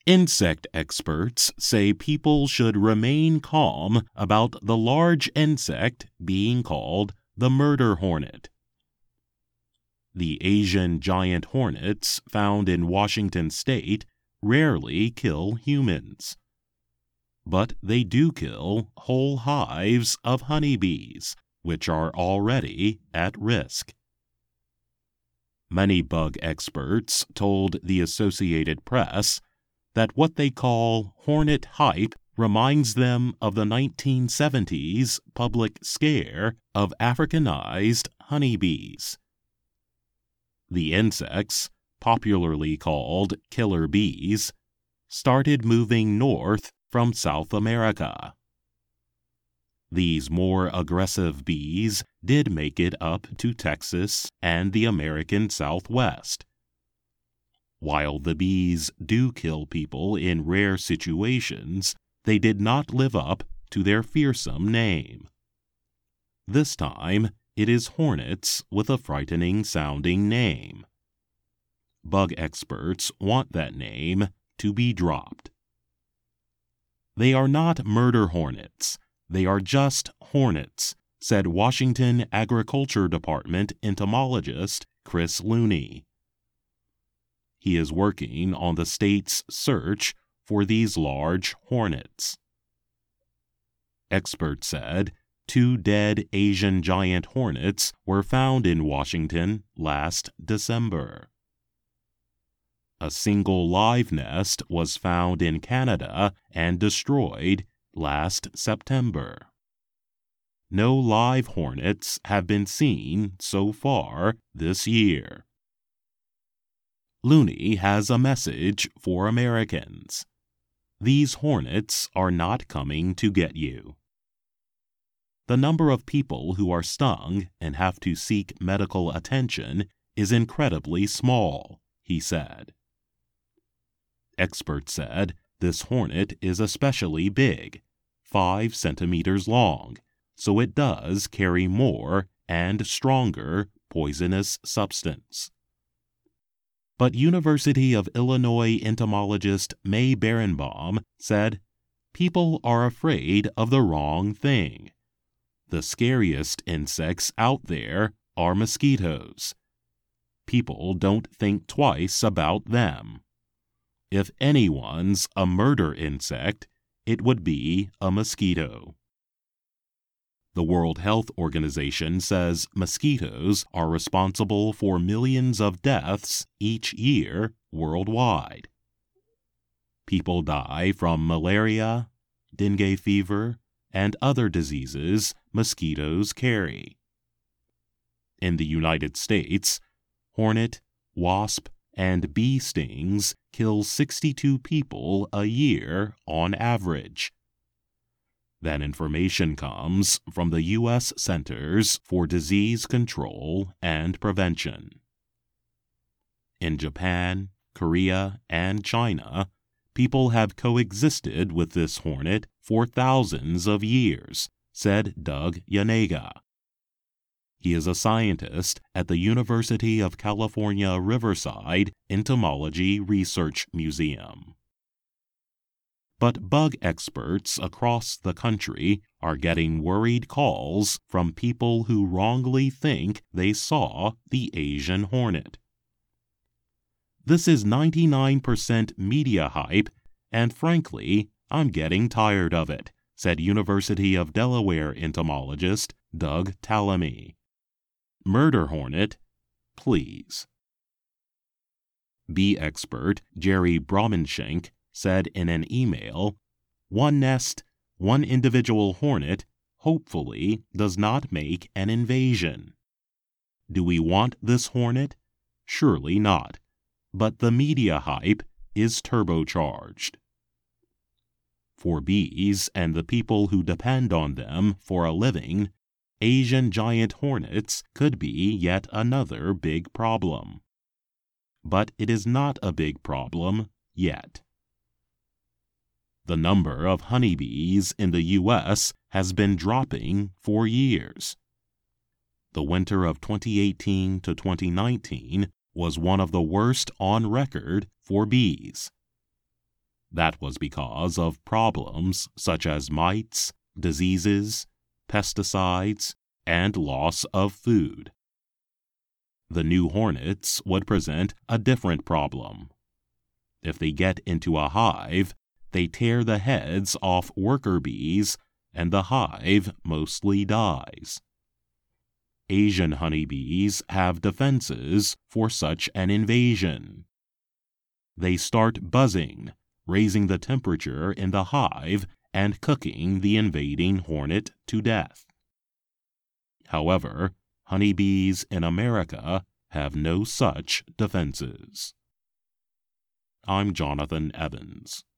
Insect experts say people should remain calm about the large insect being called the murder hornet. The Asian giant hornets found in Washington state rarely kill humans. But they do kill whole hives of honeybees, which are already at risk. Many bug experts told the Associated Press that what they call hornet hype reminds them of the 1970s public scare of Africanized honeybees. The insects, popularly called killer bees, started moving north from South America. These more aggressive bees did make it up to Texas and the American Southwest. While the bees do kill people in rare situations, they did not live up to their fearsome name. This time, it is hornets with a frightening-sounding name. Bug experts want that name to be dropped. They are not murder hornets. They are just hornets, said Washington Agriculture Department entomologist Chris Looney. He is working on the state's search for these large hornets. Experts said 2 dead Asian giant hornets were found in Washington last December. A single live nest was found in Canada and destroyed last September. No live hornets have been seen so far this year. Looney has a message for Americans. These hornets are not coming to get you. The number of people who are stung and have to seek medical attention is incredibly small, he said. Experts said this hornet is especially big, 5 centimeters long, so it does carry more and stronger poisonous substance. But University of Illinois entomologist May Berenbaum said, people are afraid of the wrong thing. The scariest insects out there are mosquitoes. People don't think twice about them. If anyone's a murder insect, it would be a mosquito. The World Health Organization says mosquitoes are responsible for millions of deaths each year worldwide. People die from malaria, dengue fever, and other diseases mosquitoes carry. In the United States, hornet, wasp, and bee stings kill 62 people a year on average. That information comes from the U.S. Centers for Disease Control and Prevention. In Japan, Korea, and China, people have coexisted with this hornet for thousands of years, said Doug Yanega. He is a scientist at the University of California, Riverside Entomology Research Museum. But bug experts across the country are getting worried calls from people who wrongly think they saw the Asian hornet. This is 99% media hype, and frankly, I'm getting tired of it, said University of Delaware entomologist Doug Tallamy. Murder hornet, please. Bee expert Jerry Bromenschenk said in an email, one nest, one individual hornet, hopefully does not make an invasion. Do we want this hornet? Surely not. But the media hype is turbocharged. For bees and the people who depend on them for a living, Asian giant hornets could be yet another big problem. But it is not a big problem yet. The number of honeybees in the U.S. has been dropping for years. The winter of 2018 to 2019 was one of the worst on record for bees. That was because of problems such as mites, diseases, pesticides, and loss of food. The new hornets would present a different problem. If they get into a hive, they tear the heads off worker bees, and the hive mostly dies. Asian honeybees have defenses for such an invasion. They start buzzing, raising the temperature in the hive and cooking the invading hornet to death. However, honeybees in America have no such defenses. I'm Jonathan Evans.